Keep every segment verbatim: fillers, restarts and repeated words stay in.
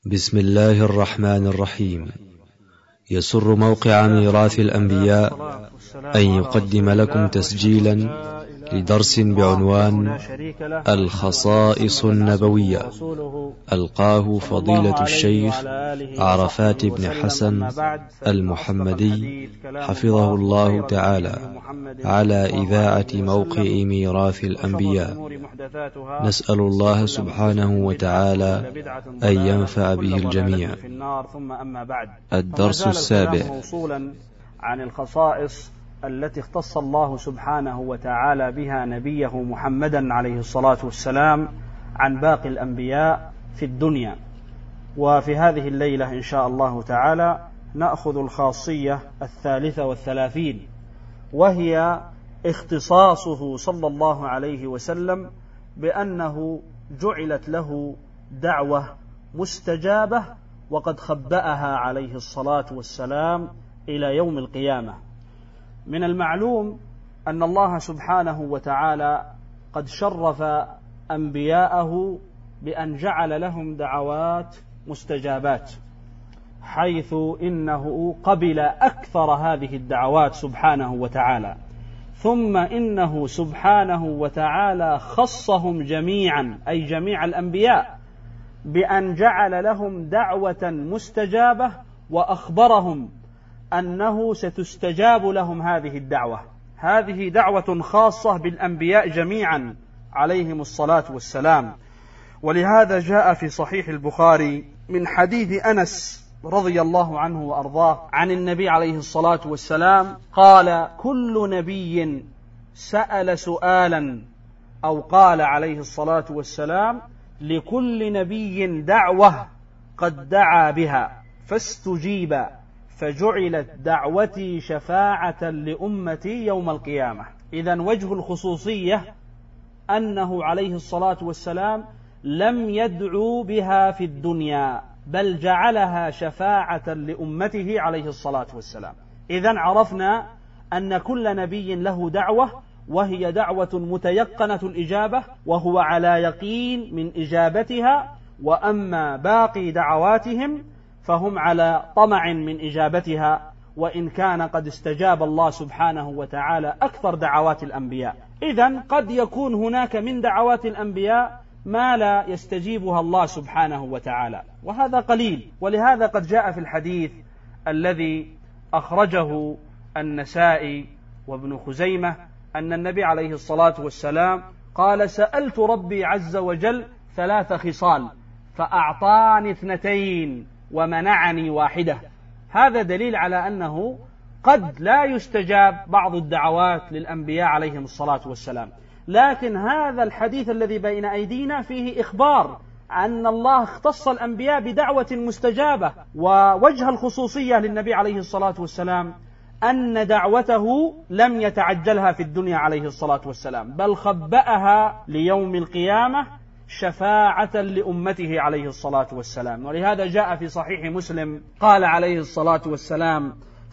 بسم الله الرحمن الرحيم. يسر موقع ميراث الأنبياء أن يقدم لكم تسجيلا لدرس بعنوان الخصائص النبوية ألقاه فضيلة الشيخ عرفات بن حسن المحمدي حفظه الله تعالى على إذاعة موقع ميراث الأنبياء. نسأل الله سبحانه وتعالى أن ينفع به الجميع. الدرس السابع موصولا عن الخصائص التي اختص الله سبحانه وتعالى بها نبيه محمدا عليه الصلاة والسلام عن باقي الأنبياء في الدنيا. وفي هذه الليلة إن شاء الله تعالى نأخذ الخاصية الثالثة والثلاثين، وهي اختصاصه صلى الله عليه وسلم بأنه جعلت له دعوة مستجابة وقد خبأها عليه الصلاة والسلام إلى يوم القيامة. من المعلوم أن الله سبحانه وتعالى قد شرف أنبياءه بأن جعل لهم دعوات مستجابات، حيث إنه قبل أكثر هذه الدعوات سبحانه وتعالى، ثم إنه سبحانه وتعالى خصهم جميعا أي جميع الأنبياء بأن جعل لهم دعوة مستجابة وأخبرهم أنه ستستجاب لهم هذه الدعوة. هذه دعوة خاصة بالأنبياء جميعا عليهم الصلاة والسلام. ولهذا جاء في صحيح البخاري من حديث أنس رضي الله عنه وأرضاه عن النبي عليه الصلاة والسلام قال: كل نبي سأل سؤالا، أو قال عليه الصلاة والسلام: لكل نبي دعوة قد دعا بها فاستجيب، فجعلت دعوتي شفاعة لأمتي يوم القيامة. إذن وجه الخصوصية أنه عليه الصلاة والسلام لم يدعو بها في الدنيا، بل جعلها شفاعة لأمته عليه الصلاة والسلام. إذن عرفنا أن كل نبي له دعوة، وهي دعوة متيقنة الإجابة، وهو على يقين من إجابتها. وأما باقي دعواتهم فهم على طمع من إجابتها، وإن كان قد استجاب الله سبحانه وتعالى أكثر دعوات الأنبياء. إذن قد يكون هناك من دعوات الأنبياء ما لا يستجيبها الله سبحانه وتعالى، وهذا قليل. ولهذا قد جاء في الحديث الذي أخرجه النسائي وابن خزيمة أن النبي عليه الصلاة والسلام قال: سألت ربي عز وجل ثلاث خصال فأعطاني اثنتين ومنعني واحدة. هذا دليل على أنه قد لا يستجاب بعض الدعوات للأنبياء عليهم الصلاة والسلام، لكن هذا الحديث الذي بين أيدينا فيه إخبار أن الله اختص الأنبياء بدعوة مستجابة. ووجه الخصوصية للنبي عليه الصلاة والسلام أن دعوته لم يتعجلها في الدنيا عليه الصلاة والسلام، بل خبأها ليوم القيامة شفاعة لأمته عليه الصلاة والسلام. ولهذا جاء في صحيح مسلم قال عليه الصلاة والسلام: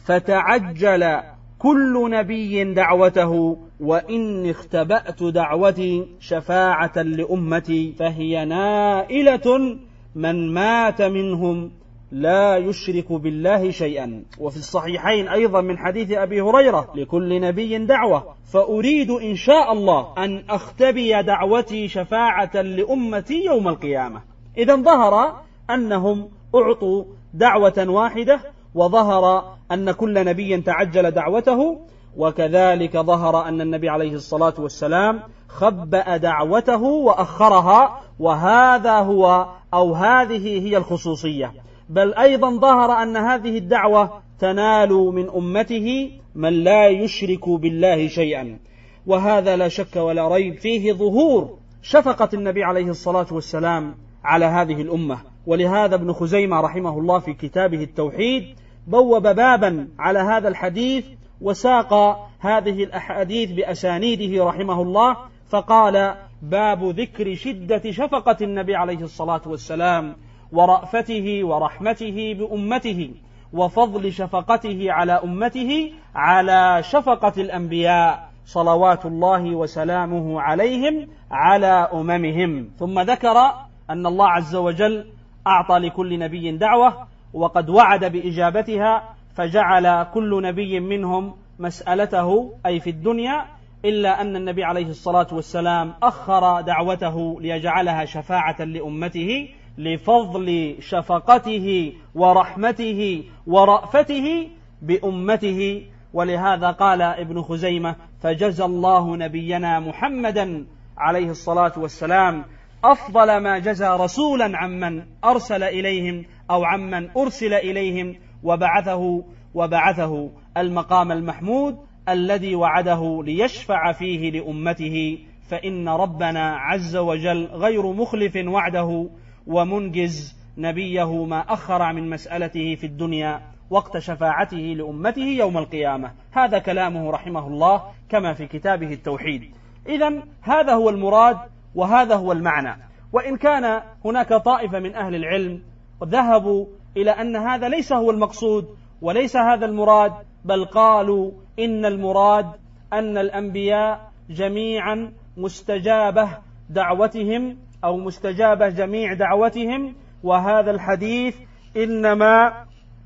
فتعجل كل نبي دعوته، وإني اختبأت دعوتي شفاعة لأمتي، فهي نائلة من مات منهم لا يشرك بالله شيئا. وفي الصحيحين أيضا من حديث أبي هريرة: لكل نبي دعوة، فأريد إن شاء الله أن أختبي دعوتي شفاعة لأمتي يوم القيامة. إذن ظهر أنهم أعطوا دعوة واحدة، وظهر أن كل نبي تعجل دعوته، وكذلك ظهر أن النبي عليه الصلاة والسلام خبأ دعوته وأخرها. وهذا هو أو هذه هي الخصوصية. بل أيضا ظهر أن هذه الدعوة تنال من أمته من لا يشرك بالله شيئا. وهذا لا شك ولا ريب فيه ظهور شفقة النبي عليه الصلاة والسلام على هذه الأمة. ولهذا ابن خزيمة رحمه الله في كتابه التوحيد بوب بابا على هذا الحديث، وساق هذه الأحاديث بأسانيده رحمه الله، فقال: باب ذكر شدة شفقة النبي عليه الصلاة والسلام ورأفته ورحمته بأمته، وفضل شفقته على أمته على شفقة الأنبياء صلوات الله وسلامه عليهم على أممهم. ثم ذكر أن الله عز وجل أعطى لكل نبي دعوة وقد وعد بإجابتها، فجعل كل نبي منهم مسألته أي في الدنيا، إلا أن النبي عليه الصلاة والسلام أخر دعوته ليجعلها شفاعة لأمته لفضل شفقته ورحمته ورأفته بأمته. ولهذا قال ابن خزيمة: فجزى الله نبينا محمدا عليه الصلاة والسلام أفضل ما جزى رسولا عمن أرسل إليهم أو عمن أرسل إليهم، وبعثه وبعثه المقام المحمود الذي وعده ليشفع فيه لأمته، فإن ربنا عز وجل غير مخلف وعده ومنجز نبيه ما أخر من مسألته في الدنيا وقت شفاعته لأمته يوم القيامة. هذا كلامه رحمه الله كما في كتابه التوحيد. إذن هذا هو المراد وهذا هو المعنى. وإن كان هناك طائفة من أهل العلم ذهبوا إلى أن هذا ليس هو المقصود وليس هذا المراد، بل قالوا إن المراد أن الأنبياء جميعا مستجابة دعوتهم أو مستجابة جميع دعوتهم، وهذا الحديث إنما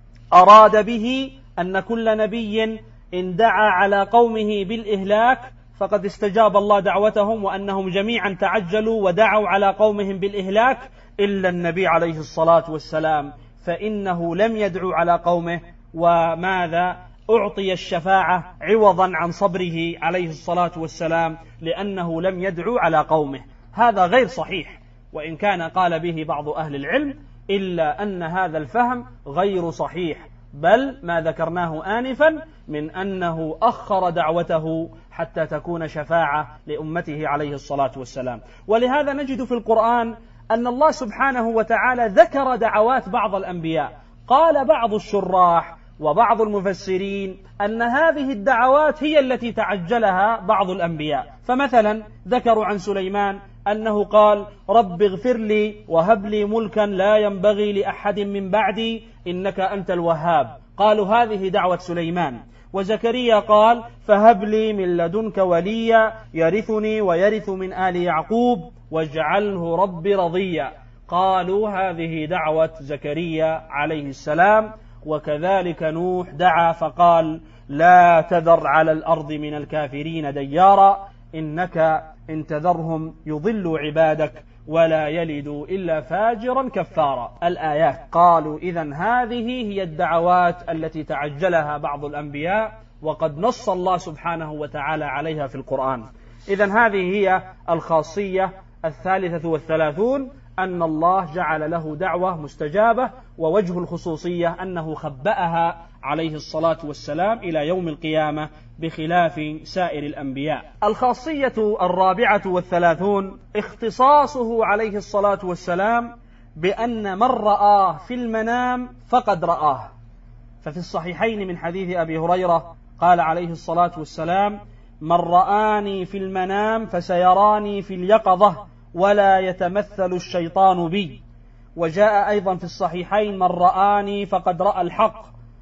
أراد به أن كل نبي إن دعا على قومه بالإهلاك فقد استجاب الله دعوتهم، وأنهم جميعا تعجلوا ودعوا على قومهم بالإهلاك إلا النبي عليه الصلاة والسلام، فإنه لم يدعو على قومه، وماذا أعطي الشفاعة عوضا عن صبره عليه الصلاة والسلام لأنه لم يدعو على قومه. هذا غير صحيح، وإن كان قال به بعض أهل العلم، إلا أن هذا الفهم غير صحيح، بل ما ذكرناه آنفا من أنه أخر دعوته حتى تكون شفاعة لأمته عليه الصلاة والسلام. ولهذا نجد في القرآن أن الله سبحانه وتعالى ذكر دعوات بعض الأنبياء. قال بعض الشراح وبعض المفسرين أن هذه الدعوات هي التي تعجلها بعض الأنبياء. فمثلا ذكروا عن سليمان أنه قال: رب اغفر لي وهب لي ملكا لا ينبغي لأحد من بعدي إنك أنت الوهاب. قالوا هذه دعوة سليمان. وزكريا قال: فهب لي من لدنك وليا يرثني ويرث من آل يعقوب واجعله رب رضيا. قالوا هذه دعوة زكريا عليه السلام. وكذلك نوح دعا فقال: لا تذر على الأرض من الكافرين ديارا إنك إن تذرهم يضلوا عبادك ولا يلدوا إلا فاجرا كفارا. الآيات. قالوا إذن هذه هي الدعوات التي تعجلها بعض الأنبياء، وقد نص الله سبحانه وتعالى عليها في القرآن. إذن هذه هي الخاصية الثالثة والثلاثون، أن الله جعل له دعوة مستجابة، ووجه الخصوصية أنه خبأها عليه الصلاة والسلام إلى يوم القيامة بخلاف سائر الأنبياء. الخاصية الرابعة والثلاثون اختصاصه عليه الصلاة والسلام بأن من رآه في المنام فقد رآه. ففي الصحيحين من حديث أبي هريرة قال عليه الصلاة والسلام: من رآني في المنام فسيراني في اليقظة ولا يتمثل الشيطان بي. وجاء أيضا في الصحيحين: من رآني فقد رأى الحق.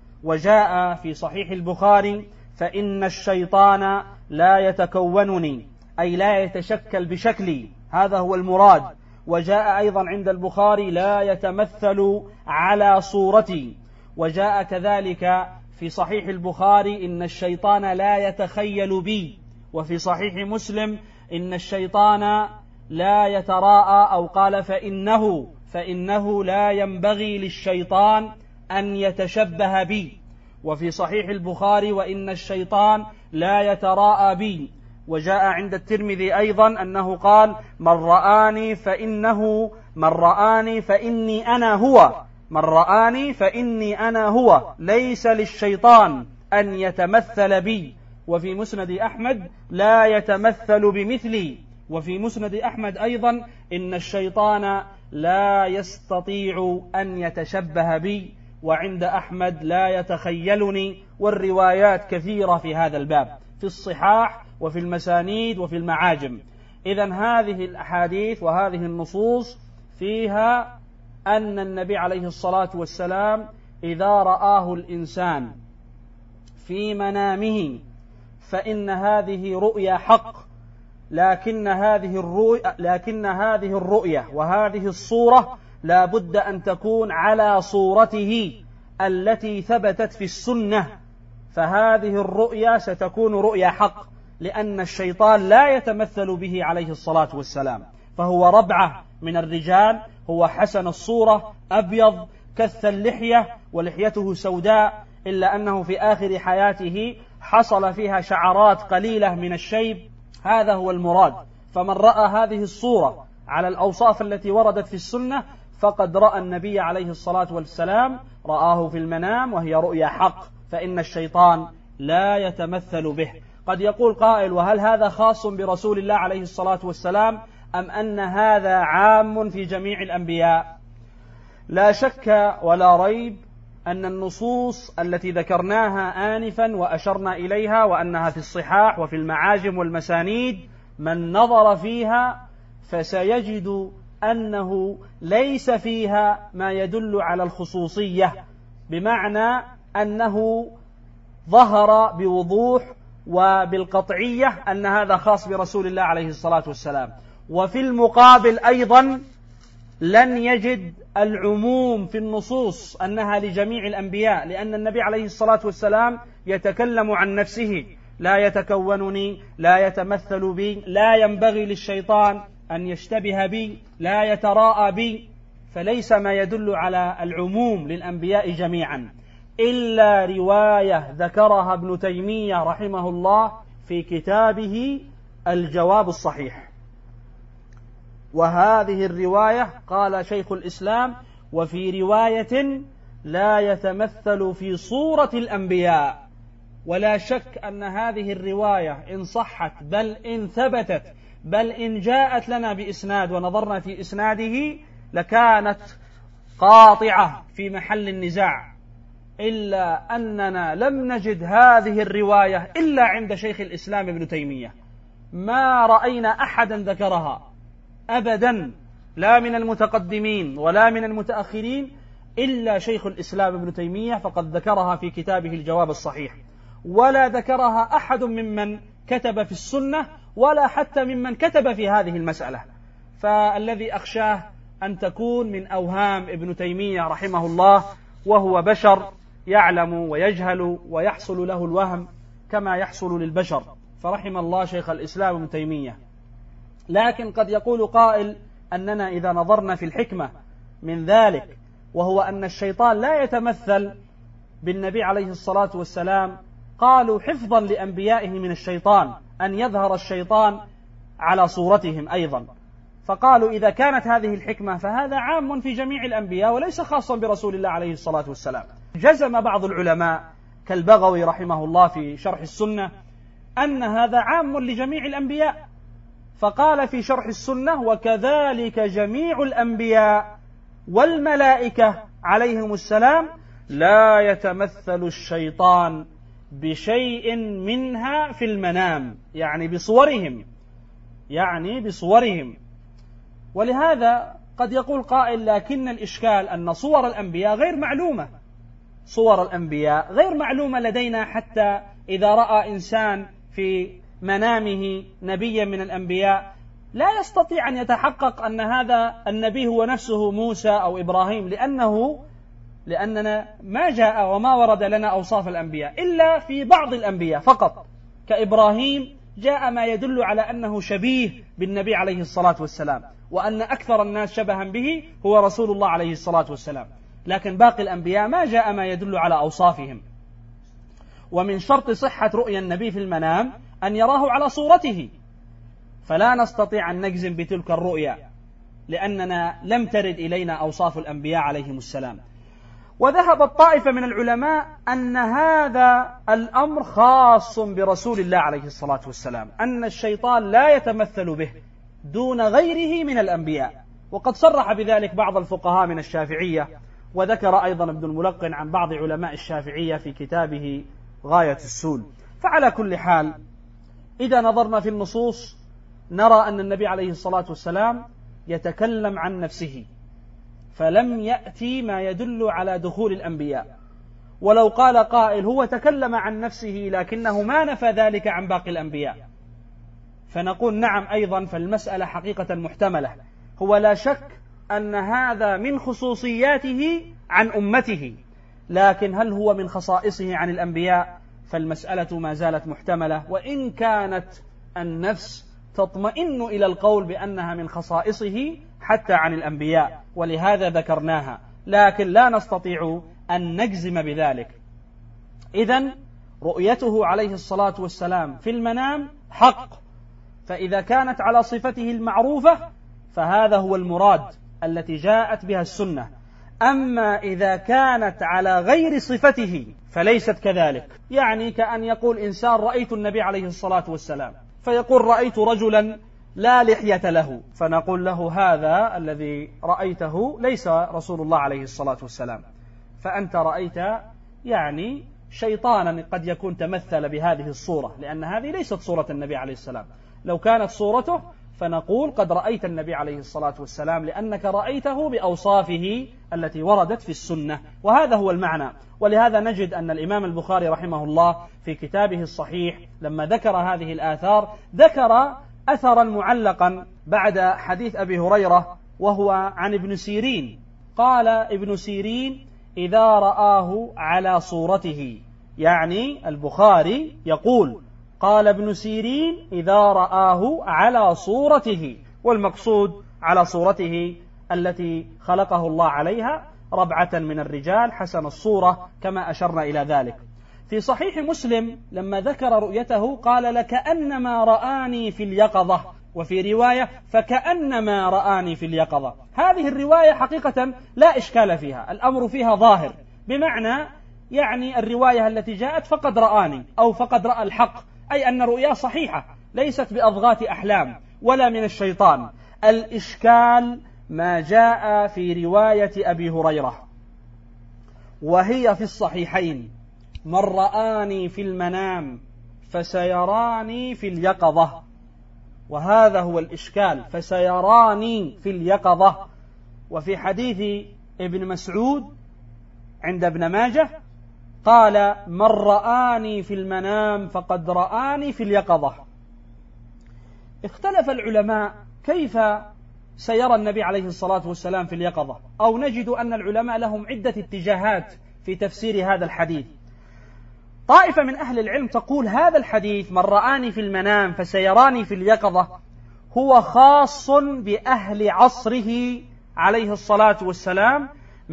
وجاء في صحيح البخاري: فإن الشيطان لا يتكونني، أي لا يتشكل بشكلي، هذا هو المراد. وجاء أيضا عند البخاري: لا يتمثل على صورتي. وجاء كذلك في صحيح البخاري: إن الشيطان لا يتخيل بي. وفي صحيح مسلم: إن الشيطان لا يتراءى، أو قال فإنه فإنه لا ينبغي للشيطان أن يتشبه بي. وفي صحيح البخاري: وإن الشيطان لا يتراءى بي. وجاء عند الترمذي أيضا أنه قال: من رآني فإنه من رآني فإني أنا هو من رآني فإني أنا هو ليس للشيطان أن يتمثل بي. وفي مسند أحمد: لا يتمثل بمثلي. وفي مسند أحمد أيضا: إن الشيطان لا يستطيع أن يتشبه بي. وعند أحمد: لا يتخيلني. والروايات كثيرة في هذا الباب في الصحاح وفي المسانيد وفي المعاجم. إذن هذه الأحاديث وهذه النصوص فيها أن النبي عليه الصلاة والسلام إذا رآه الإنسان في منامه فإن هذه رؤيا حق، لكن هذه الرؤيا لكن هذه الرؤيا وهذه الصورة لا بد أن تكون على صورته التي ثبتت في السنة، فهذه الرؤيا ستكون رؤيا حق، لأن الشيطان لا يتمثل به عليه الصلاة والسلام، فهو ربعة من الرجال، هو حسن الصورة، أبيض، كث اللحية ولحيته سوداء، إلا أنه في آخر حياته حصل فيها شعرات قليلة من الشيب، هذا هو المراد. فمن رأى هذه الصورة على الأوصاف التي وردت في السنة فقد رأى النبي عليه الصلاة والسلام، رآه في المنام وهي رؤيا حق، فإن الشيطان لا يتمثل به. قد يقول قائل: وهل هذا خاص برسول الله عليه الصلاة والسلام أم أن هذا عام في جميع الأنبياء؟ لا شك ولا ريب أن النصوص التي ذكرناها آنفا وأشرنا إليها وأنها في الصحاح وفي المعاجم والمسانيد، من نظر فيها فسيجد أنه ليس فيها ما يدل على الخصوصية، بمعنى أنه ظهر بوضوح وبالقطعية أن هذا خاص برسول الله عليه الصلاة والسلام. وفي المقابل أيضا لن يجد العموم في النصوص أنها لجميع الأنبياء، لأن النبي عليه الصلاة والسلام يتكلم عن نفسه: لا يتكونني، لا يتمثل بي، لا ينبغي للشيطان أن يشتبه بي، لا يتراءى بي، فليس ما يدل على العموم للأنبياء جميعا، إلا رواية ذكرها ابن تيمية رحمه الله في كتابه الجواب الصحيح. وهذه الرواية قال شيخ الإسلام: وفي رواية لا يتمثل في صورة الأنبياء. ولا شك أن هذه الرواية إن صحت، بل إن ثبتت، بل إن جاءت لنا بإسناد ونظرنا في إسناده لكانت قاطعة في محل النزاع، إلا أننا لم نجد هذه الرواية إلا عند شيخ الإسلام ابن تيمية، ما رأينا أحدا ذكرها أبدا، لا من المتقدمين ولا من المتأخرين، إلا شيخ الإسلام ابن تيمية، فقد ذكرها في كتابه الجواب الصحيح، ولا ذكرها أحد ممن كتب في السنة ولا حتى ممن كتب في هذه المسألة. فالذي أخشاه أن تكون من أوهام ابن تيمية رحمه الله، وهو بشر يعلم ويجهل ويحصل له الوهم كما يحصل للبشر، فرحم الله شيخ الإسلام ابن تيمية. لكن قد يقول قائل أننا إذا نظرنا في الحكمة من ذلك، وهو أن الشيطان لا يتمثل بالنبي عليه الصلاة والسلام، قالوا حفظا لأنبيائه من الشيطان أن يظهر الشيطان على صورتهم أيضا، فقالوا إذا كانت هذه الحكمة فهذا عام في جميع الأنبياء وليس خاصا برسول الله عليه الصلاة والسلام. جزم بعض العلماء كالبغوي رحمه الله في شرح السنة أن هذا عام لجميع الأنبياء، فقال في شرح السنة: وكذلك جميع الأنبياء والملائكة عليهم السلام لا يتمثل الشيطان بشيء منها في المنام، يعني بصورهم، يعني بصورهم. ولهذا قد يقول قائل: لكن الإشكال أن صور الأنبياء غير معلومة، صور الأنبياء غير معلومة لدينا، حتى إذا رأى إنسان في منامه نبيا من الأنبياء لا يستطيع أن يتحقق أن هذا النبي هو نفسه موسى أو إبراهيم، لأنه لأننا ما جاء وما ورد لنا أوصاف الأنبياء إلا في بعض الأنبياء فقط، كإبراهيم جاء ما يدل على أنه شبيه بالنبي عليه الصلاة والسلام، وأن أكثر الناس شبها به هو رسول الله عليه الصلاة والسلام، لكن باقي الأنبياء ما جاء ما يدل على أوصافهم. ومن شرط صحة رؤيا النبي في المنام أن يراه على صورته، فلا نستطيع أن نجزم بتلك الرؤيا لأننا لم ترد إلينا أوصاف الأنبياء عليهم السلام. وذهب طائفة من العلماء أن هذا الأمر خاص برسول الله عليه الصلاة والسلام، أن الشيطان لا يتمثل به دون غيره من الأنبياء، وقد صرح بذلك بعض الفقهاء من الشافعية، وذكر أيضا ابن الملقن عن بعض علماء الشافعية في كتابه غاية السول. فعلى كل حال إذا نظرنا في النصوص نرى أن النبي عليه الصلاة والسلام يتكلم عن نفسه، فلم يأتي ما يدل على دخول الأنبياء. ولو قال قائل هو تكلم عن نفسه لكنه ما نفى ذلك عن باقي الأنبياء، فنقول نعم أيضا، فالمسألة حقيقة محتملة. هو لا شك أن هذا من خصوصياته عن أمته، لكن هل هو من خصائصه عن الأنبياء؟ فالمسألة ما زالت محتملة، وإن كانت النفس تطمئن إلى القول بأنها من خصائصه حتى عن الأنبياء، ولهذا ذكرناها، لكن لا نستطيع أن نجزم بذلك. إذن رؤيته عليه الصلاة والسلام في المنام حق، فإذا كانت على صفته المعروفة فهذا هو المراد التي جاءت بها السنة. أما إذا كانت على غير صفته فليست كذلك، يعني كأن يقول إنسان رأيت النبي عليه الصلاة والسلام، فيقول رأيت رجلا لا لحية له، فنقول له هذا الذي رأيته ليس رسول الله عليه الصلاة والسلام، فأنت رأيت يعني شيطانا قد يكون تمثل بهذه الصورة، لأن هذه ليست صورة النبي عليه السلام. لو كانت صورته فنقول قد رأيت النبي عليه الصلاة والسلام، لأنك رأيته بأوصافه التي وردت في السنة، وهذا هو المعنى. ولهذا نجد أن الإمام البخاري رحمه الله في كتابه الصحيح لما ذكر هذه الآثار ذكر أثرا معلقا بعد حديث أبي هريرة، وهو عن ابن سيرين. قال ابن سيرين إذا رآه على صورته، يعني البخاري يقول قال ابن سيرين إذا رآه على صورته، والمقصود على صورته التي خلقه الله عليها، ربعة من الرجال حسن الصورة كما أشرنا إلى ذلك. في صحيح مسلم لما ذكر رؤيته قال لكأنما رآني في اليقظة، وفي رواية فكأنما رآني في اليقظة. هذه الرواية حقيقة لا إشكال فيها، الأمر فيها ظاهر، بمعنى يعني الرواية التي جاءت فقد رآني أو فقد رأى الحق، أي أن رؤياه صحيحة ليست بأضغاث أحلام ولا من الشيطان. الإشكال ما جاء في رواية أبي هريرة وهي في الصحيحين: من رآني في المنام فسيراني في اليقظة. وهذا هو الإشكال، فسيراني في اليقظة. وفي حديث ابن مسعود عند ابن ماجه قال من رآني في المنام فقد رآني في اليقظة. اختلف العلماء كيف سيرى النبي عليه الصلاة والسلام في اليقظة، أو نجد أن العلماء لهم عدة اتجاهات في تفسير هذا الحديث. طائفة من أهل العلم تقول هذا الحديث من رآني في المنام فسيراني في اليقظة هو خاص بأهل عصره عليه الصلاة والسلام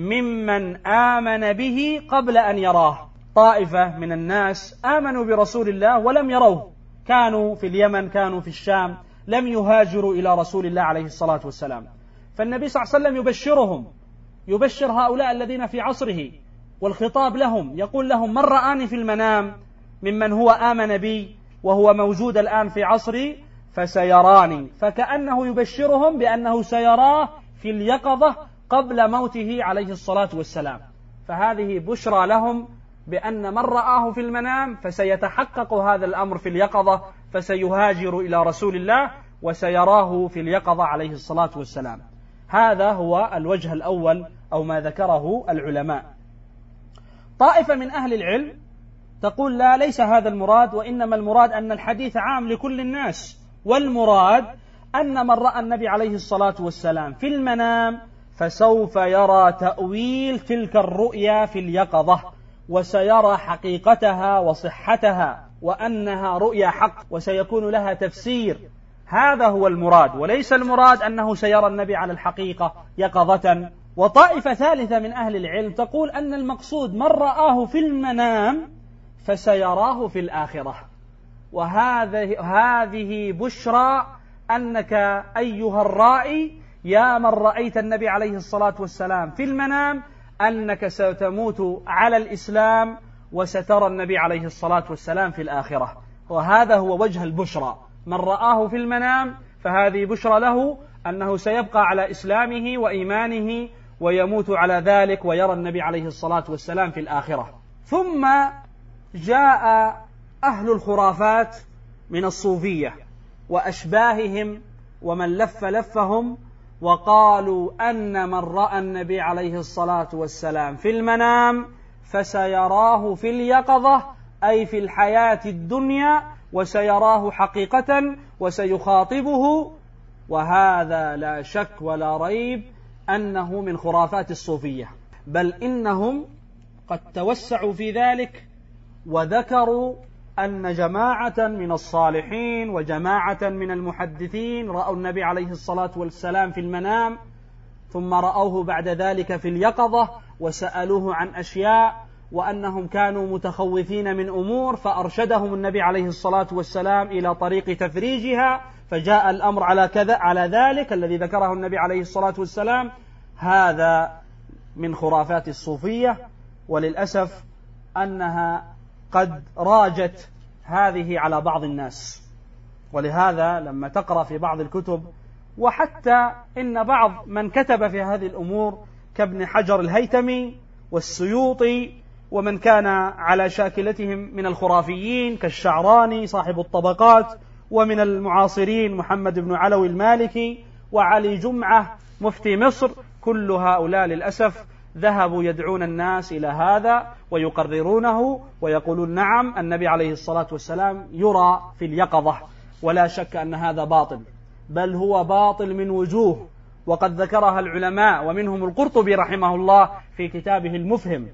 ممن آمن به قبل أن يراه. طائفة من الناس آمنوا برسول الله ولم يروه، كانوا في اليمن، كانوا في الشام، لم يهاجروا إلى رسول الله عليه الصلاة والسلام، فالنبي صلى الله عليه وسلم يبشرهم، يبشر هؤلاء الذين في عصره، والخطاب لهم يقول لهم من رآني في المنام ممن هو آمن بي وهو موجود الآن في عصري فسيراني، فكأنه يبشرهم بأنه سيراه في اليقظة قبل موته عليه الصلاة والسلام. فهذه بشرى لهم بأن من رآه في المنام فسيتحقق هذا الأمر في اليقظة، فسيهاجر إلى رسول الله وسيراه في اليقظة عليه الصلاة والسلام. هذا هو الوجه الأول أو ما ذكره العلماء. طائفة من أهل العلم تقول لا، ليس هذا المراد، وإنما المراد أن الحديث عام لكل الناس، والمراد أن من رأى النبي عليه الصلاة والسلام في المنام فسوف يرى تأويل تلك الرؤيا في اليقظة، وسيرى حقيقتها وصحتها، وأنها رؤيا حق وسيكون لها تفسير. هذا هو المراد، وليس المراد أنه سيرى النبي على الحقيقة يقظة. وطائفة ثالثة من أهل العلم تقول أن المقصود من رآه في المنام فسيراه في الآخرة، وهذه هذه بشرى أنك أيها الرائي يا من رأيت النبي عليه الصلاة والسلام في المنام أنك ستموت على الإسلام وسترى النبي عليه الصلاة والسلام في الآخرة. وهذا هو وجه البشرى، من رآه في المنام فهذه بشرى له أنه سيبقى على إسلامه وإيمانه ويموت على ذلك ويرى النبي عليه الصلاة والسلام في الآخرة. ثم جاء أهل الخرافات من الصوفية وأشباههم ومن لف لفهم وقالوا أن من رأى النبي عليه الصلاة والسلام في المنام فسيراه في اليقظة، أي في الحياة الدنيا، وسيراه حقيقة وسيخاطبه. وهذا لا شك ولا ريب أنه من خرافات الصوفية، بل إنهم قد توسعوا في ذلك وذكروا أن جماعة من الصالحين وجماعة من المحدثين رأوا النبي عليه الصلاة والسلام في المنام، ثم رأوه بعد ذلك في اليقظة وسألوه عن أشياء، وأنهم كانوا متخوفين من أمور فأرشدهم النبي عليه الصلاة والسلام إلى طريق تفريجها، فجاء الأمر على كذا على ذلك الذي ذكره النبي عليه الصلاة والسلام. هذا من خرافات الصوفية، وللأسف أنها قد راجت هذه على بعض الناس. ولهذا لما تقرأ في بعض الكتب، وحتى إن بعض من كتب في هذه الأمور كابن حجر الهيتمي والسيوطي ومن كان على شاكلتهم من الخرافيين كالشعراني صاحب الطبقات، ومن المعاصرين محمد بن علوي المالكي وعلي جمعة مفتي مصر، كل هؤلاء للأسف ذهبوا يدعون الناس إلى هذا ويقررونه ويقولون نعم النبي عليه الصلاة والسلام يرى في اليقظة، ولا شك أن هذا باطل، بل هو باطل من وجوه، وقد ذكرها العلماء ومنهم القرطبي رحمه الله في كتابه المفهم.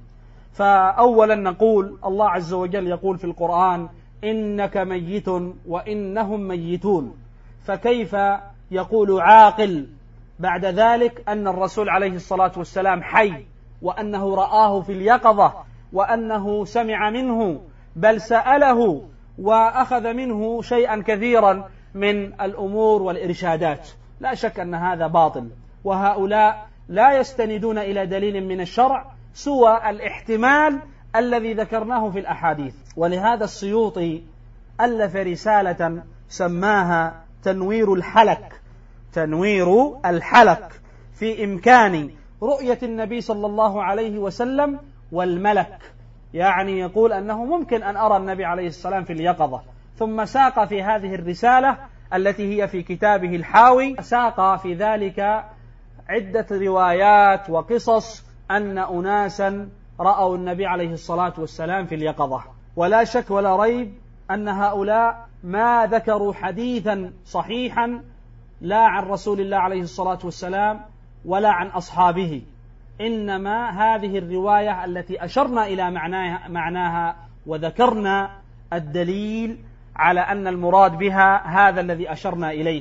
فأولا نقول الله عز وجل يقول في القرآن إنك ميت وإنهم ميتون، فكيف يقول عاقل بعد ذلك أن الرسول عليه الصلاة والسلام حي، وأنه رآه في اليقظة، وأنه سمع منه بل سأله وأخذ منه شيئا كثيرا من الأمور والإرشادات؟ لا شك أن هذا باطل، وهؤلاء لا يستندون إلى دليل من الشرع سوى الاحتمال الذي ذكرناه في الأحاديث. ولهذا السيوطي ألف رسالة سماها تنوير الحلك، تنوير الحلك في إمكان رؤية النبي صلى الله عليه وسلم والملك، يعني يقول أنه ممكن أن أرى النبي عليه السلام في اليقظة. ثم ساق في هذه الرسالة التي هي في كتابه الحاوي، ساق في ذلك عدة روايات وقصص أن أناسا رأوا النبي عليه الصلاة والسلام في اليقظة. ولا شك ولا ريب أن هؤلاء ما ذكروا حديثا صحيحا لا عن رسول الله عليه الصلاة والسلام ولا عن أصحابه، إنما هذه الرواية التي أشرنا إلى معناها, معناها وذكرنا الدليل على أن المراد بها هذا الذي أشرنا إليه.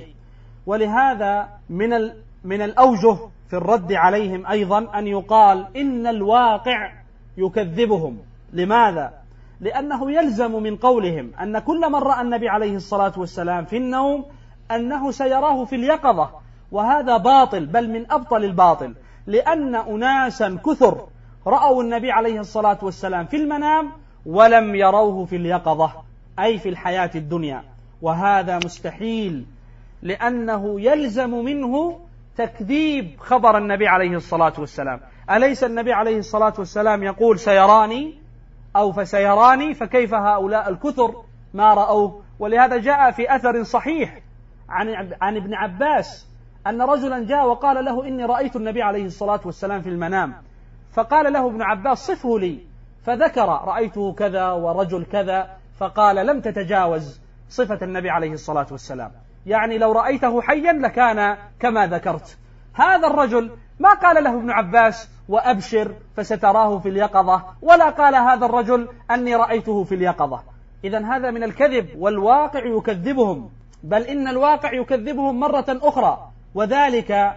ولهذا من من الأوجه في الرد عليهم أيضا أن يقال إن الواقع يكذبهم. لماذا؟ لأنه يلزم من قولهم أن كل من رأى النبي عليه الصلاة والسلام في النوم أنه سيراه في اليقظة، وهذا باطل، بل من أبطل الباطل، لأن أناسا كثر رأوا النبي عليه الصلاة والسلام في المنام ولم يروه في اليقظة، أي في الحياة الدنيا، وهذا مستحيل، لأنه يلزم منه تكذيب خبر النبي عليه الصلاة والسلام. أليس النبي عليه الصلاة والسلام يقول سيراني أو فسيراني؟ فكيف هؤلاء الكثر ما رأوه؟ ولهذا جاء في أثر صحيح عن عن ابن عباس أن رجلا جاء وقال له إني رأيت النبي عليه الصلاة والسلام في المنام، فقال له ابن عباس صفه لي، فذكر رأيته كذا ورجل كذا، فقال لم تتجاوز صفة النبي عليه الصلاة والسلام، يعني لو رأيته حيا لكان كما ذكرت. هذا الرجل ما قال له ابن عباس وأبشر فستراه في اليقظة، ولا قال هذا الرجل أني رأيته في اليقظة. إذن هذا من الكذب، والواقع يكذبهم، بل إن الواقع يكذبهم مرة أخرى، وذلك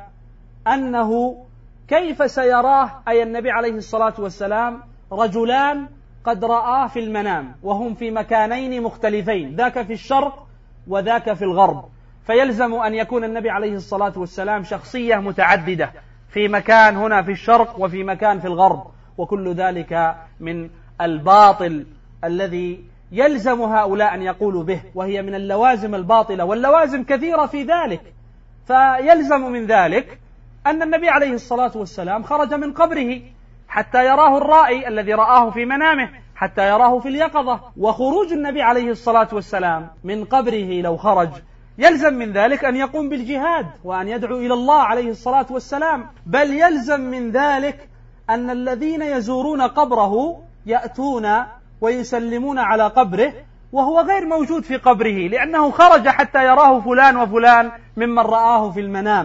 أنه كيف سيراه أي النبي عليه الصلاة والسلام رجلان قد رآه في المنام وهم في مكانين مختلفين، ذاك في الشرق وذاك في الغرب، فيلزم أن يكون النبي عليه الصلاة والسلام شخصية متعددة، في مكان هنا في الشرق وفي مكان في الغرب، وكل ذلك من الباطل الذي يلزم هؤلاء أن يقولوا به، وهي من اللوازم الباطلة، واللوازم كثيرة في ذلك. فيلزم من ذلك أن النبي عليه الصلاة والسلام خرج من قبره حتى يراه الرائي الذي رآه في منامه، حتى يراه في اليقظة. وخروج النبي عليه الصلاة والسلام من قبره لو خرج يلزم من ذلك أن يقوم بالجهاد وأن يدعو إلى الله عليه الصلاة والسلام، بل يلزم من ذلك أن الذين يزورون قبره يأتون ويسلمون على قبره وهو غير موجود في قبره، لأنه خرج حتى يراه فلان وفلان ممن رآه في المنام.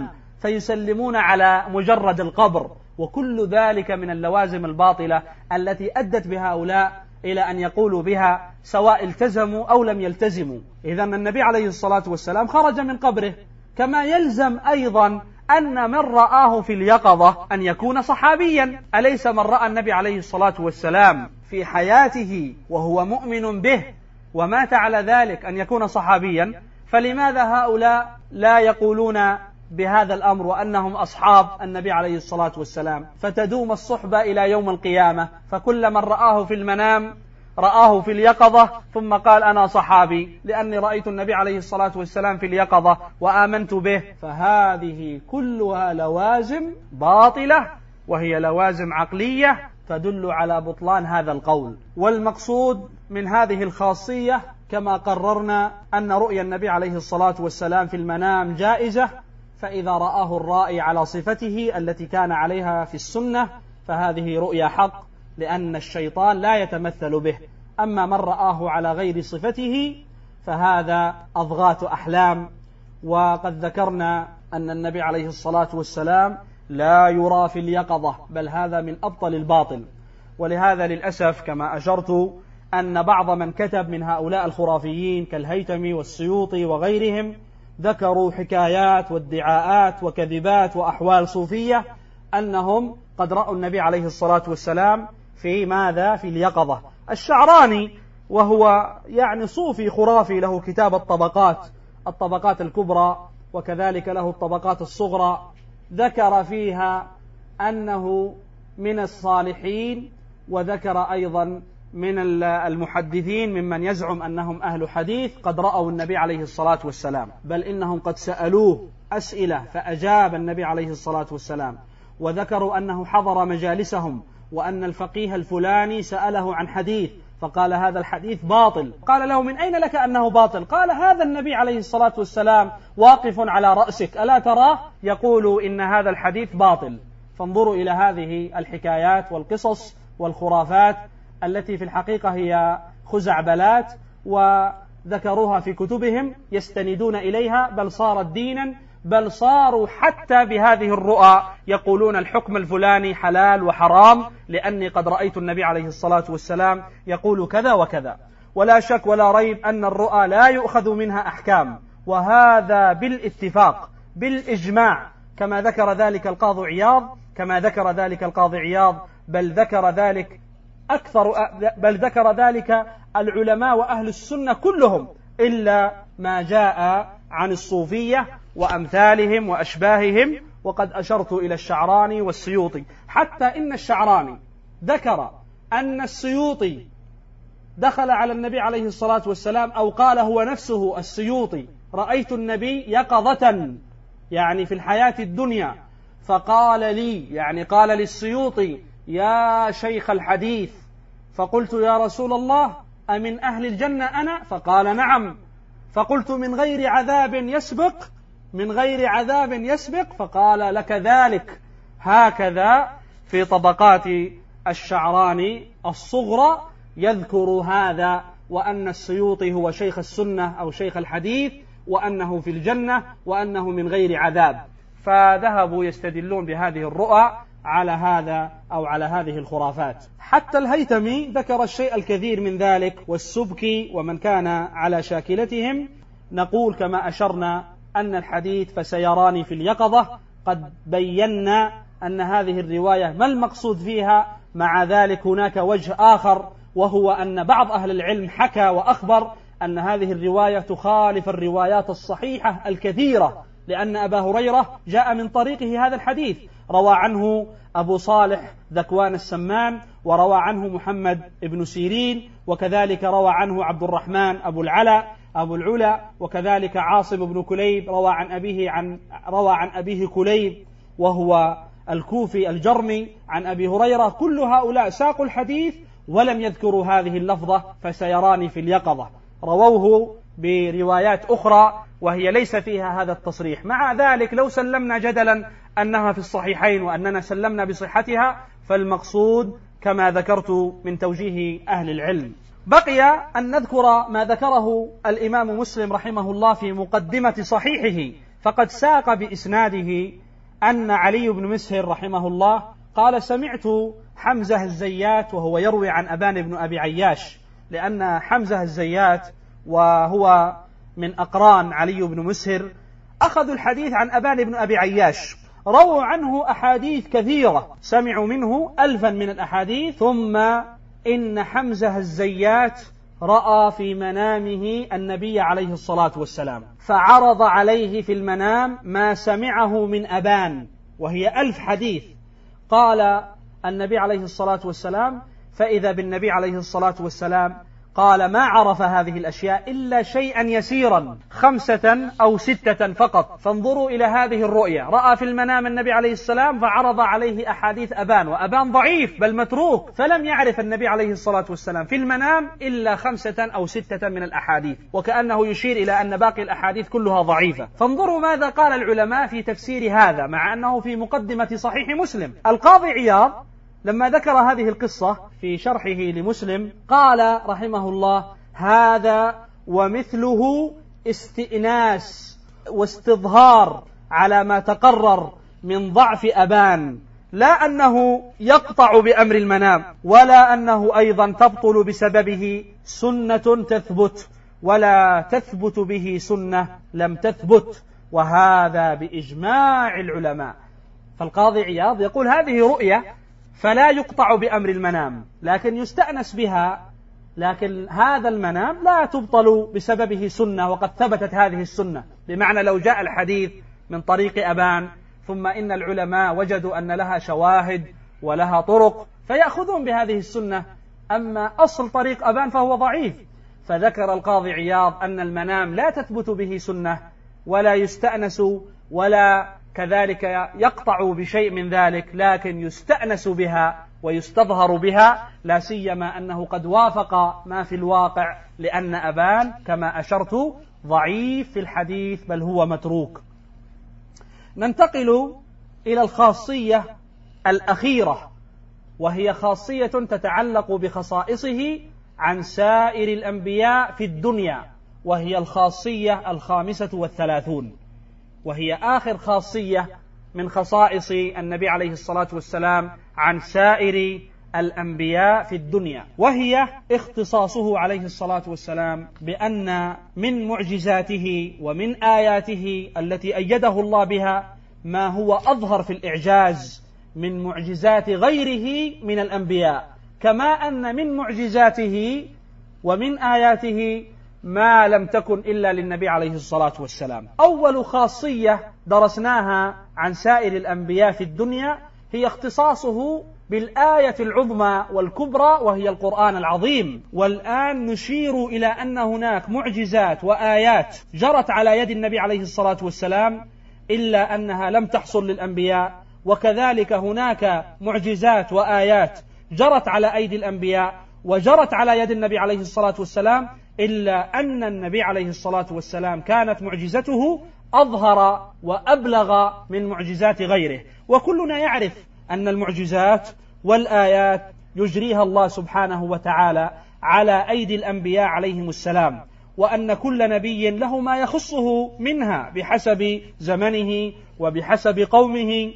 فيسلمون على مجرد القبر، وكل ذلك من اللوازم الباطلة التي أدت بهؤلاء إلى أن يقولوا بها سواء التزموا أو لم يلتزموا. إذن النبي عليه الصلاة والسلام خرج من قبره، كما يلزم أيضا أن من رآه في اليقظة أن يكون صحابيا. أليس من رأى النبي عليه الصلاة والسلام في حياته وهو مؤمن به ومات على ذلك أن يكون صحابيا؟ فلماذا هؤلاء لا يقولون بهذا الأمر وأنهم أصحاب النبي عليه الصلاة والسلام، فتدوم الصحبة إلى يوم القيامة؟ فكل من رآه في المنام رآه في اليقظة ثم قال أنا صحابي لأني رأيت النبي عليه الصلاة والسلام في اليقظة وآمنت به. فهذه كلها لوازم باطلة، وهي لوازم عقلية تدل على بطلان هذا القول. والمقصود من هذه الخاصية كما قررنا أن رؤيا النبي عليه الصلاة والسلام في المنام جائزة، فإذا رآه الرائي على صفته التي كان عليها في السنة فهذه رؤيا حق، لأن الشيطان لا يتمثل به. أما من رآه على غير صفته فهذا أضغاث أحلام. وقد ذكرنا أن النبي عليه الصلاة والسلام لا يرى في اليقظة، بل هذا من أبطل الباطل. ولهذا للأسف كما أشرت أن بعض من كتب من هؤلاء الخرافيين كالهيثمي والسيوطي وغيرهم ذكروا حكايات وادعاءات وكذبات وأحوال صوفية أنهم قد رأوا النبي عليه الصلاة والسلام في ماذا؟ في اليقظة. الشعراني وهو يعني صوفي خرافي له كتاب الطبقات الطبقات الكبرى، وكذلك له الطبقات الصغرى، ذكر فيها أنه من الصالحين، وذكر أيضا من المحدثين ممن يزعم أنهم أهل حديث قد رأوا النبي عليه الصلاة والسلام، بل إنهم قد سألوه أسئلة فأجاب النبي عليه الصلاة والسلام، وذكروا أنه حضر مجالسهم، وأن الفقيه الفلاني سأله عن حديث فقال هذا الحديث باطل. قال له من أين لك أنه باطل؟ قال هذا النبي عليه الصلاة والسلام واقف على رأسك ألا تراه يقول إن هذا الحديث باطل. فانظروا إلى هذه الحكايات والقصص والخرافات التي في الحقيقة هي خزعبلات، وذكروها في كتبهم يستندون إليها، بل صارت دينا، بل صاروا حتى بهذه الرؤى يقولون الحكم الفلاني حلال وحرام لأني قد رأيت النبي عليه الصلاة والسلام يقول كذا وكذا. ولا شك ولا ريب أن الرؤى لا يؤخذ منها أحكام، وهذا بالاتفاق بالإجماع، كما ذكر ذلك القاضي عياض كما ذكر ذلك القاضي عياض بل ذكر ذلك أكثر بل ذكر ذلك العلماء وأهل السنة كلهم، إلا ما جاء عن الصوفية وأمثالهم وأشباههم. وقد أشرت إلى الشعراني والسيوطي، حتى إن الشعراني ذكر أن السيوطي دخل على النبي عليه الصلاة والسلام، أو قال هو نفسه السيوطي رأيت النبي يقظة يعني في الحياة الدنيا، فقال لي يعني قال للسيوطي يا شيخ الحديث، فقلت يا رسول الله أمن أهل الجنة أنا؟ فقال نعم. فقلت من غير عذاب يسبق من غير عذاب يسبق فقال لك ذلك. هكذا في طبقات الشعراني الصغرى يذكر هذا، وأن السيوطي هو شيخ السنة أو شيخ الحديث، وأنه في الجنة، وأنه من غير عذاب. فذهبوا يستدلون بهذه الرؤى على هذا أو على هذه الخرافات. حتى الهيثمي ذكر الشيء الكثير من ذلك، والسبكي ومن كان على شاكلتهم. نقول كما أشرنا أن الحديث فسيراني في اليقظة قد بينا أن هذه الرواية ما المقصود فيها. مع ذلك هناك وجه آخر، وهو أن بعض أهل العلم حكى وأخبر أن هذه الرواية تخالف الروايات الصحيحة الكثيرة، لأن أبا هريرة جاء من طريقه هذا الحديث، روى عنه أبو صالح ذكوان السمان، وروى عنه محمد ابن سيرين، وكذلك روى عنه عبد الرحمن أبو العلا أبو العلا، وكذلك عاصم بن كليب روى عن أبيه عن روى عن أبيه كليب وهو الكوفي الجرمي عن أبي هريرة. كل هؤلاء ساقوا الحديث ولم يذكروا هذه اللفظة فسيراني في اليقظة، رووه بروايات أخرى وهي ليس فيها هذا التصريح. مع ذلك لو سلمنا جدلا أنها في الصحيحين وأننا سلمنا بصحتها، فالمقصود كما ذكرت من توجيه أهل العلم. بقي أن نذكر ما ذكره الإمام مسلم رحمه الله في مقدمة صحيحه، فقد ساق بإسناده أن علي بن مسهر رحمه الله قال: سمعت حمزة الزيات وهو يروي عن أبان بن أبي عياش، لأن حمزة الزيات وهو من أقران علي بن مسهر أخذوا الحديث عن أبان بن أبي عياش، رووا عنه أحاديث كثيرة، سمعوا منه ألفا من الأحاديث. ثم إن حمزة الزيات رأى في منامه النبي عليه الصلاة والسلام، فعرض عليه في المنام ما سمعه من أبان، وهي ألف حديث. قال النبي عليه الصلاة والسلام، فإذا بالنبي عليه الصلاة والسلام قال: ما عرف هذه الأشياء إلا شيئا يسيرا، خمسة أو ستة فقط، فانظروا إلى هذه الرؤية. رأى في المنام النبي عليه السلام فعرض عليه أحاديث أبان، وأبان ضعيف بل متروك، فلم يعرف النبي عليه الصلاة والسلام في المنام إلا خمسة أو ستة من الأحاديث، وكأنه يشير إلى أن باقي الأحاديث كلها ضعيفة. فانظروا ماذا قال العلماء في تفسير هذا، مع أنه في مقدمة صحيح مسلم. القاضي عياض لما ذكر هذه القصة في شرحه لمسلم قال رحمه الله: هذا ومثله استئناس واستظهار على ما تقرر من ضعف أبان، لا أنه يقطع بأمر المنام، ولا أنه أيضا تبطل بسببه سنة تثبت، ولا تثبت به سنة لم تثبت، وهذا بإجماع العلماء. فالقاضي عياض يقول: هذه رؤية فلا يقطع بأمر المنام، لكن يستأنس بها، لكن هذا المنام لا تبطل بسببه سنة، وقد ثبتت هذه السنة. بمعنى لو جاء الحديث من طريق أبان ثم إن العلماء وجدوا أن لها شواهد ولها طرق فيأخذون بهذه السنة، أما أصل طريق أبان فهو ضعيف. فذكر القاضي عياض أن المنام لا تثبت به سنة ولا يستأنس ولا كذلك يقطع بشيء من ذلك، لكن يستأنس بها ويستظهر بها، لا سيما أنه قد وافق ما في الواقع، لأن أبان كما أشرت ضعيف في الحديث بل هو متروك. ننتقل إلى الخاصية الأخيرة، وهي خاصية تتعلق بخصائصه عن سائر الأنبياء في الدنيا، وهي الخاصية الخامسة والثلاثون، وهي آخر خاصية من خصائص النبي عليه الصلاة والسلام عن سائر الأنبياء في الدنيا، وهي اختصاصه عليه الصلاة والسلام بأن من معجزاته ومن آياته التي أيده الله بها ما هو أظهر في الإعجاز من معجزات غيره من الأنبياء، كما أن من معجزاته ومن آياته ما لم تكن إلا للنبي عليه الصلاة والسلام. أول خاصية درسناها عن سائر الأنبياء في الدنيا هي اختصاصه بالآية العظمى والكبرى، وهي القرآن العظيم. والآن نشير إلى أن هناك معجزات وآيات جرت على يد النبي عليه الصلاة والسلام إلا أنها لم تحصل للأنبياء، وكذلك هناك معجزات وآيات جرت على أيدي الأنبياء وجرت على يد النبي عليه الصلاة والسلام، إلا أن النبي عليه الصلاة والسلام كانت معجزته أظهر وأبلغ من معجزات غيره. وكلنا يعرف أن المعجزات والآيات يجريها الله سبحانه وتعالى على أيدي الأنبياء عليهم السلام، وأن كل نبي له ما يخصه منها بحسب زمنه وبحسب قومه،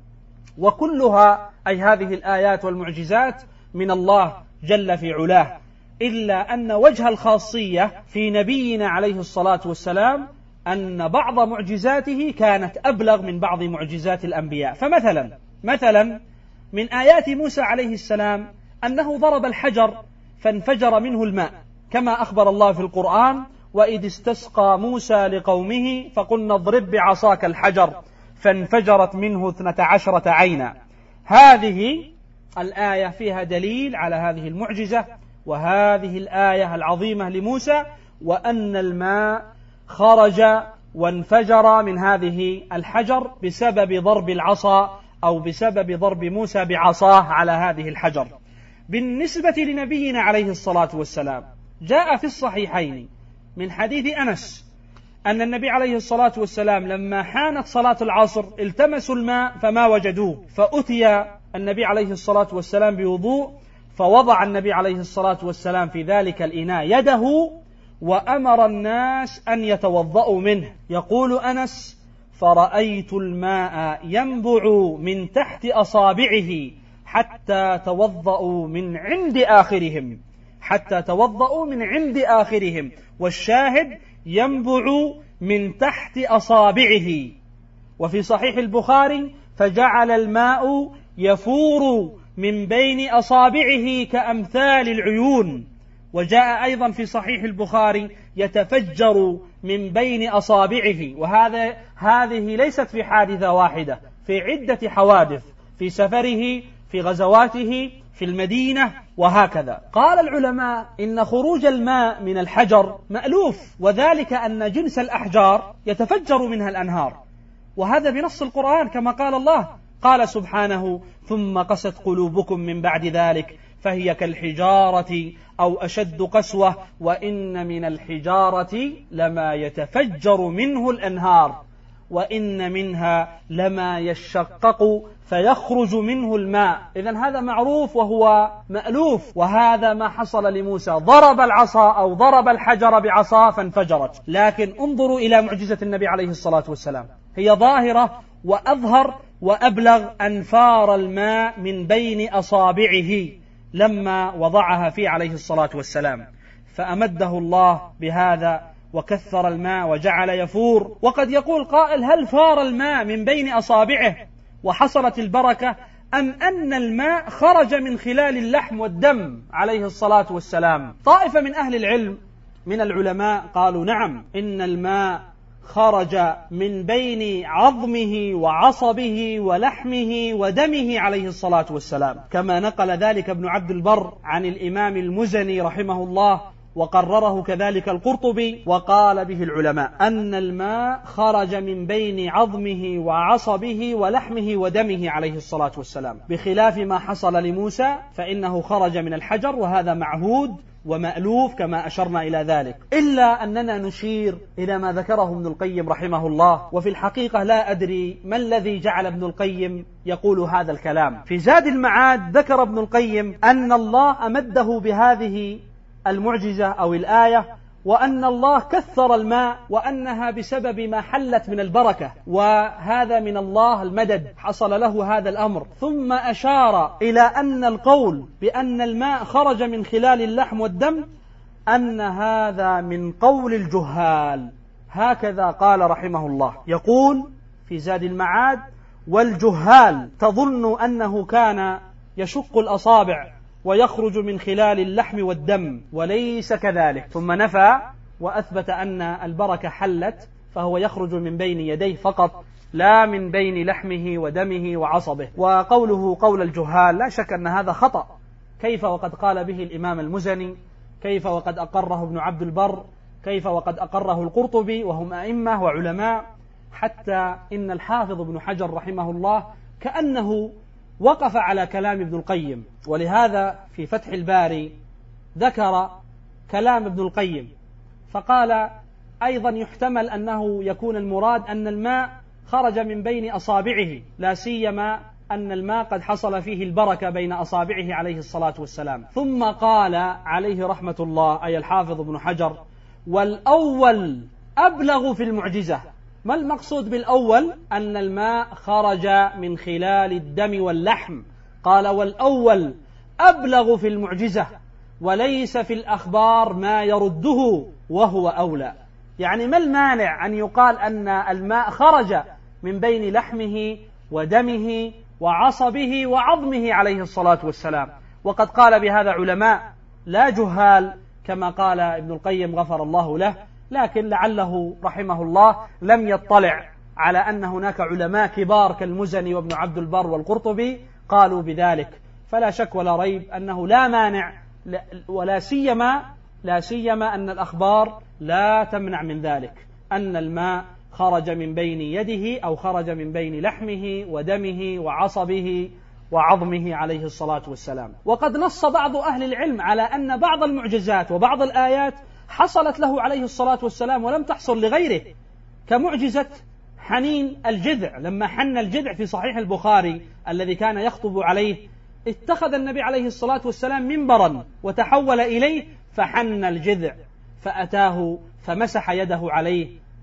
وكلها أي هذه الآيات والمعجزات من الله جل في علاه، إلا أن وجه الخاصية في نبينا عليه الصلاة والسلام أن بعض معجزاته كانت أبلغ من بعض معجزات الأنبياء. فمثلا مثلا من آيات موسى عليه السلام أنه ضرب الحجر فانفجر منه الماء، كما أخبر الله في القرآن: وإذ استسقى موسى لقومه فقلنا اضرب بعصاك الحجر فانفجرت منه اثنتا عشرة عينا. هذه الآية فيها دليل على هذه المعجزة وهذه الآية العظيمة لموسى، وأن الماء خرج وانفجر من هذه الحجر بسبب ضرب العصا أو بسبب ضرب موسى بعصاه على هذه الحجر. بالنسبة لنبينا عليه الصلاة والسلام جاء في الصحيحين من حديث أنس أن النبي عليه الصلاة والسلام لما حانت صلاة العصر التمسوا الماء فما وجدوه، فأتي النبي عليه الصلاة والسلام بوضوء، فوضع النبي عليه الصلاة والسلام في ذلك الإناء يده وأمر الناس أن يتوضأوا منه. يقول أنس: فرأيت الماء ينبع من تحت أصابعه حتى توضأوا من عند آخرهم حتى توضأوا من عند آخرهم والشاهد ينبع من تحت أصابعه. وفي صحيح البخاري فجعل الماء يفور من بين أصابعه كأمثال العيون. وجاء أيضا في صحيح البخاري يتفجر من بين أصابعه. وهذا هذه ليست في حادثة واحدة، في عدة حوادث، في سفره، في غزواته، في المدينة، وهكذا. قال العلماء إن خروج الماء من الحجر مألوف، وذلك أن جنس الأحجار يتفجر منها الأنهار، وهذا بنص القرآن كما قال الله، قال سبحانه: ثم قست قلوبكم من بعد ذلك فهي كالحجارة أو أشد قسوة وإن من الحجارة لما يتفجر منه الأنهار وإن منها لما يشقق فيخرج منه الماء. إذن هذا معروف وهو مألوف، وهذا ما حصل لموسى، ضرب العصا أو ضرب الحجر بعصا فانفجرت. لكن انظروا إلى معجزة النبي عليه الصلاة والسلام، هي ظاهرة وأظهر وأبلغ أن فار الماء من بين أصابعه لما وضعها فيه عليه الصلاة والسلام، فأمده الله بهذا وكثر الماء وجعل يفور. وقد يقول قائل: هل فار الماء من بين أصابعه وحصلت البركة، أم أن الماء خرج من خلال اللحم والدم عليه الصلاة والسلام؟ طائفة من أهل العلم من العلماء قالوا: نعم، إن الماء خرج من بين عظمه وعصبه ولحمه ودمه عليه الصلاة والسلام، كما نقل ذلك ابن عبد البر عن الإمام المزني رحمه الله، وقرره كذلك القرطبي. وقال به العلماء أن الماء خرج من بين عظمه وعصبه ولحمه ودمه عليه الصلاة والسلام، بخلاف ما حصل لموسى فإنه خرج من الحجر، وهذا معهود ومألوف كما أشرنا إلى ذلك. إلا أننا نشير إلى ما ذكره ابن القيم رحمه الله، وفي الحقيقة لا أدري ما الذي جعل ابن القيم يقول هذا الكلام. في زاد المعاد ذكر ابن القيم أن الله أمده بهذه المعجزة أو الآية، وأن الله كثر الماء، وأنها بسبب ما حلت من البركة، وهذا من الله المدد، حصل له هذا الأمر. ثم أشار إلى أن القول بأن الماء خرج من خلال اللحم والدم أن هذا من قول الجهال، هكذا قال رحمه الله. يقول في زاد المعاد: والجهال تظن أنه كان يشق الأصابع ويخرج من خلال اللحم والدم، وليس كذلك. ثم نفى وأثبت أن البركة حلت، فهو يخرج من بين يديه فقط، لا من بين لحمه ودمه وعصبه. وقوله قول الجهال لا شك أن هذا خطأ، كيف وقد قال به الإمام المزني، كيف وقد أقره ابن عبد البر، كيف وقد أقره القرطبي، وهم أئمة وعلماء. حتى إن الحافظ ابن حجر رحمه الله كأنه وقف على كلام ابن القيم، ولهذا في فتح الباري ذكر كلام ابن القيم فقال: أيضا يحتمل أنه يكون المراد أن الماء خرج من بين أصابعه، لا سيما أن الماء قد حصل فيه البركة بين أصابعه عليه الصلاة والسلام. ثم قال عليه رحمة الله، أي الحافظ ابن حجر: والأول أبلغ في المعجزة. ما المقصود بالأول؟ أن الماء خرج من خلال الدم واللحم. قال: والأول أبلغ في المعجزة، وليس في الأخبار ما يرده وهو أولى. يعني ما المانع أن يقال أن الماء خرج من بين لحمه ودمه وعصبه وعظمه عليه الصلاة والسلام؟ وقد قال بهذا علماء لا جهال كما قال ابن القيم غفر الله له، لكن لعله رحمه الله لم يطلع على أن هناك علماء كبار كالمزني وابن عبد البر والقرطبي قالوا بذلك. فلا شك ولا ريب أنه لا مانع، ولا سيما لا سيما أن الأخبار لا تمنع من ذلك، أن الماء خرج من بين يده أو خرج من بين لحمه ودمه وعصبه وعظمه عليه الصلاة والسلام. وقد نص بعض أهل العلم على أن بعض المعجزات وبعض الآيات حصلت له عليه الصلاة والسلام ولم تحصل لغيره، كمعجزة حنين الجذع. لما حن الجذع في صحيح البخاري الذي كان يخطب عليه، اتخذ النبي عليه الصلاة والسلام منبرا وتحول إليه فحن الجذع، فأتاه فمسح يده عليه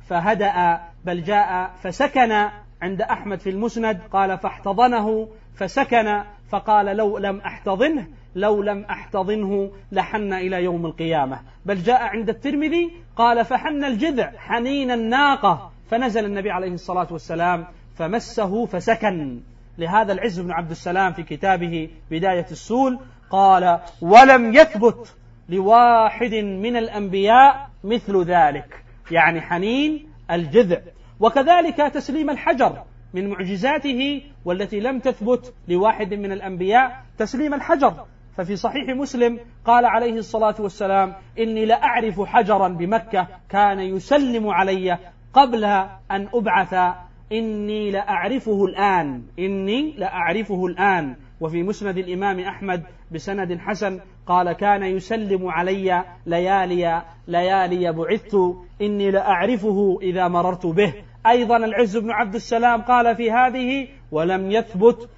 فهدأ، بل جاء فسكن عند أحمد في المسند، قال فاحتضنه فسكن، فقال لو لم أحتضنه لو لم أحتضنه لحن إلى يوم القيامة. بل جاء عند الترمذي قال فحن الجذع حنين الناقة، فنزل النبي عليه الصلاة والسلام فمسه فسكن. لهذا العز بن عبد السلام في كتابه بداية السول قال ولم يثبت لواحد من الأنبياء مثل ذلك، يعني حنين الجذع. وكذلك تسليم الحجر من معجزاته والتي لم تثبت لواحد من الأنبياء تسليم الحجر. ففي صحيح مسلم قال عليه الصلاة والسلام إني لأعرف حجرا بمكة كان يسلم علي قبل أن أبعث، إني لأعرفه الآن إني لأعرفه الآن. وفي مسند الإمام أحمد بسند حسن قال كان يسلم علي ليالي ليالي بعثت إني لأعرفه إذا مررت به. أيضا العز بن عبد السلام قال في هذه ولم يثبت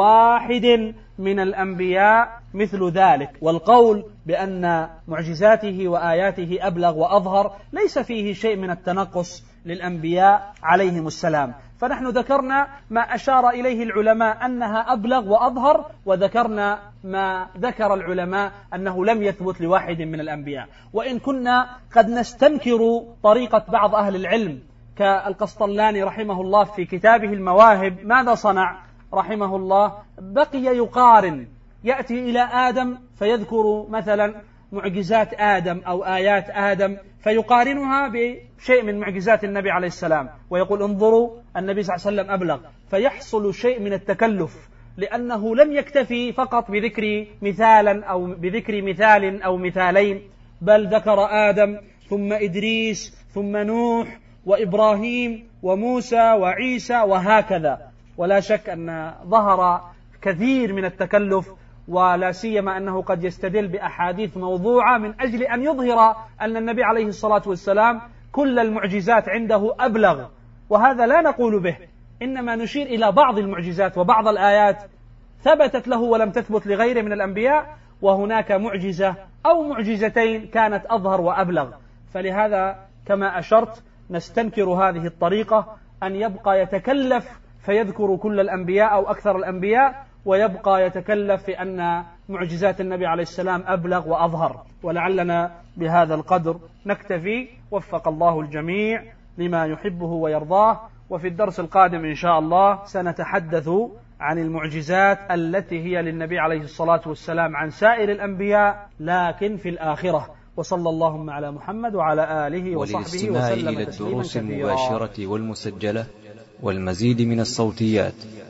لواحد من الأنبياء مثل ذلك. والقول بأن معجزاته وآياته أبلغ وأظهر ليس فيه شيء من التنقص للأنبياء عليهم السلام. فنحن ذكرنا ما أشار إليه العلماء أنها أبلغ وأظهر، وذكرنا ما ذكر العلماء أنه لم يثبت لواحد من الأنبياء. وإن كنا قد نستنكر طريقة بعض أهل العلم كالقسطلاني رحمه الله في كتابه المواهب، ماذا صنع رحمه الله؟ بقي يقارن، يأتي إلى آدم فيذكر مثلا معجزات آدم أو آيات آدم فيقارنها بشيء من معجزات النبي عليه السلام، ويقول انظروا النبي صلى الله عليه وسلم أبلغ، فيحصل شيء من التكلف، لأنه لم يكتفي فقط بذكر مثالا أو بذكر مثال أو مثالين، بل ذكر آدم ثم إدريس ثم نوح وإبراهيم وموسى وعيسى وهكذا. ولا شك أن ظهر كثير من التكلف، ولا سيما أنه قد يستدل بأحاديث موضوعة من أجل أن يظهر أن النبي عليه الصلاة والسلام كل المعجزات عنده أبلغ. وهذا لا نقول به، إنما نشير إلى بعض المعجزات وبعض الآيات ثبتت له ولم تثبت لغيره من الأنبياء، وهناك معجزة أو معجزتين كانت أظهر وأبلغ. فلهذا كما أشرت نستنكر هذه الطريقة، أن يبقى يتكلف فيذكر كل الأنبياء أو أكثر الأنبياء، ويبقى يتكلف في أن معجزات النبي عليه السلام أبلغ وأظهر. ولعلنا بهذا القدر نكتفي، وفق الله الجميع لما يحبه ويرضاه. وفي الدرس القادم إن شاء الله سنتحدث عن المعجزات التي هي للنبي عليه الصلاة والسلام عن سائر الأنبياء لكن في الآخرة. وصلى اللهم على محمد وعلى آله وصحبه وسلم. وللاستماع إلى الدروس المباشرة والمسجلة والمزيد من الصوتيات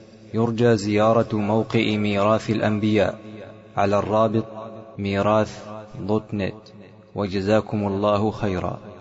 يرجى زيارة موقع ميراث الأنبياء على الرابط ميراث دوت نت. وجزاكم الله خيرا.